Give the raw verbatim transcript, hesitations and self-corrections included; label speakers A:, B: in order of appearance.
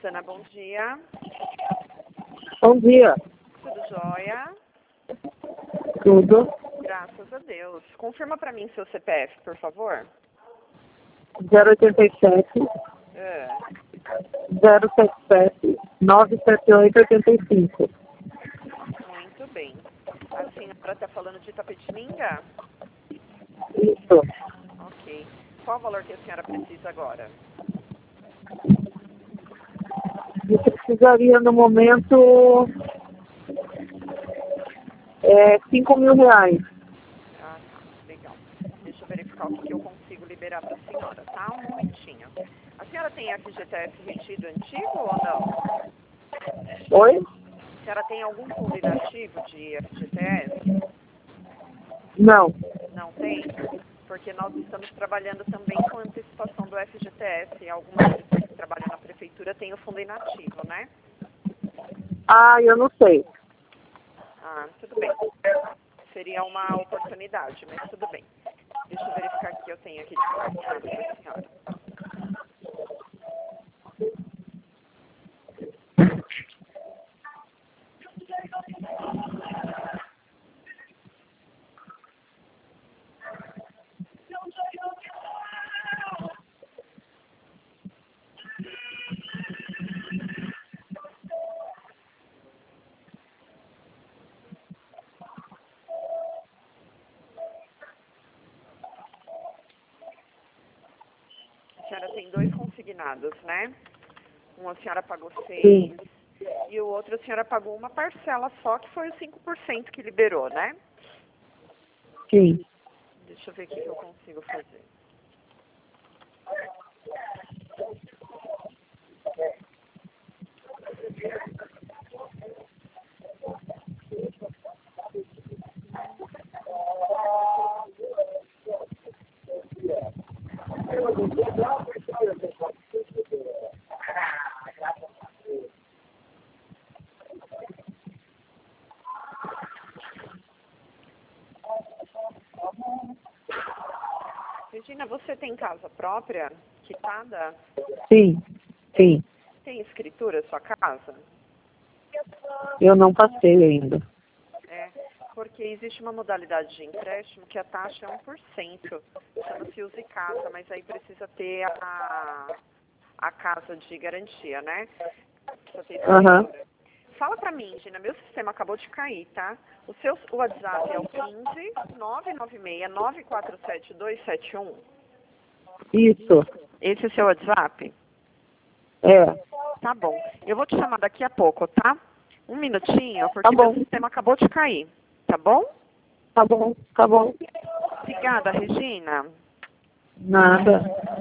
A: Rosana, bom dia.
B: Bom dia.
A: Tudo jóia?
B: Tudo.
A: Graças a Deus. Confirma para mim seu C P F, por favor.
B: zero oito sete,
A: É.
B: zero sete sete, nove sete oito, oito cinco.
A: Muito bem. A senhora está falando de Itapetininga?
B: Isso.
A: Ok. Qual o valor que a senhora precisa agora?
B: Eu precisaria no momento é, cinco mil reais.
A: Ah, tá. Legal. Deixa eu verificar o que, que eu consigo liberar para a senhora, tá? Um momentinho. A senhora tem F G T S retido antigo ou não?
B: Oi?
A: A senhora tem algum fundo inativo de F G T S?
B: Não.
A: Não tem? Porque nós estamos trabalhando também com antecipação do F G T S. E algumas pessoas que trabalham na prefeitura têm o fundo inativo, né?
B: Ah, eu não sei.
A: Ah, tudo bem. Seria uma oportunidade, mas tudo bem. Deixa eu verificar o que eu tenho aqui de combinado para a senhora. A senhora tem dois consignados, né? Um a senhora pagou seis
B: Sim.
A: e o outro a senhora pagou uma parcela só, que foi os cinco por cento que liberou, né?
B: Sim.
A: Deixa eu ver o que que eu consigo fazer. Regina, você tem casa própria, quitada?
B: Sim. Sim.
A: Tem escritura sua casa?
B: Eu não passei ainda.
A: É, porque existe uma modalidade de empréstimo que a taxa é um por cento. Chama-se Use Casa, mas aí precisa ter a, a casa de garantia, né? Precisa ter escritura.
B: Aham.
A: Fala pra mim, Gina, meu sistema acabou de cair, tá? O seu o WhatsApp é o quinze, nove nove seis, nove quatro sete, dois sete um.
B: Isso.
A: Esse é o seu WhatsApp?
B: É.
A: Tá bom. Eu vou te chamar daqui a pouco, tá? Um minutinho, porque
B: Tá
A: meu
B: bom.
A: sistema acabou de cair. Tá bom?
B: Tá bom. Tá bom.
A: Obrigada, Regina.
B: Nada.